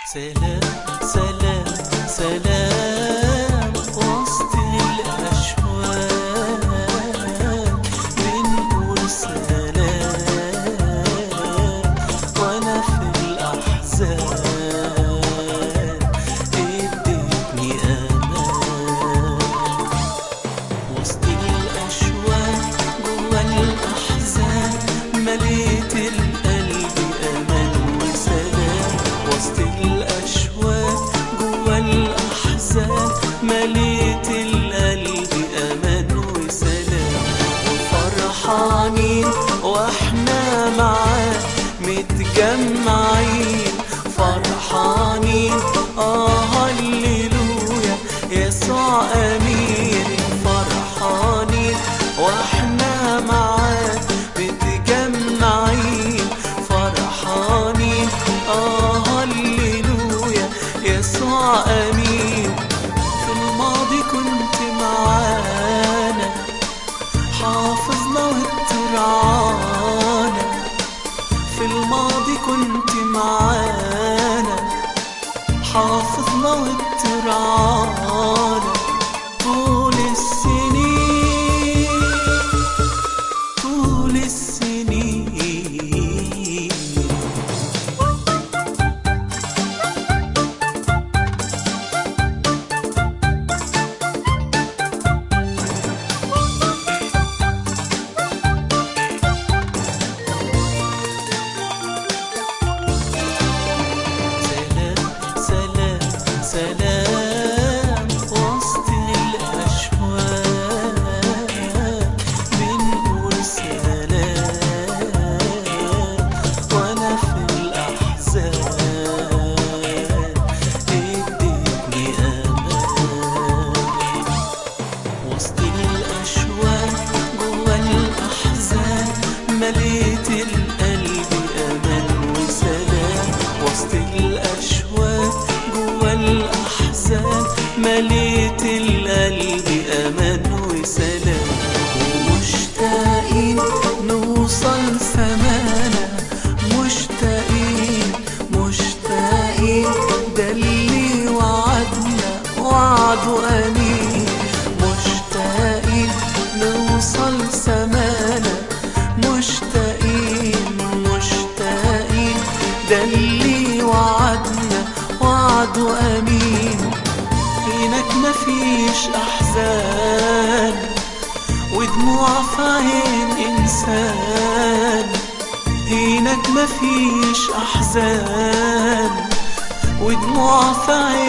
سلام سلام سلام وسط الأشواق بنقول سلام وأنا في الأحزان اديتني أمان وسط الأشواق جوا الأحزان مليت القلب أمان وسلام وسط الأشواق جوا الأحزان مليت القلب أمان وسلام وفرحانين واحنا معاه متجمعين فرحانين هللويا يسوع أمين فرحانين واحنا معاه متجمعين فرحانين هللويا يسوع أمين في الماضي كنت معانا حافظنا وترعانا في الماضي كنت معانا حافظنا وترعانا طول السنين طول السنين سلام وسط الأشواق بنقول سلام وأنا في الأحزان اديتني أمان وسط الأشواق جوا الأحزان مليت القلب أمان وسلام وسط الأشواق جوا الأحزان مليت القلب أمان وسلام ومشتاقين نوصل سمانا مشتاقين مشتاقين ده اللي وعدنا وعده أمين مشتاقين نوصل سمانا مشتاقين مشتاقين ده اللي وعدنا وعده أمين هناك مفيش أحزان ودموع في عين إنسان هناك مفيش أحزان ودموع في عين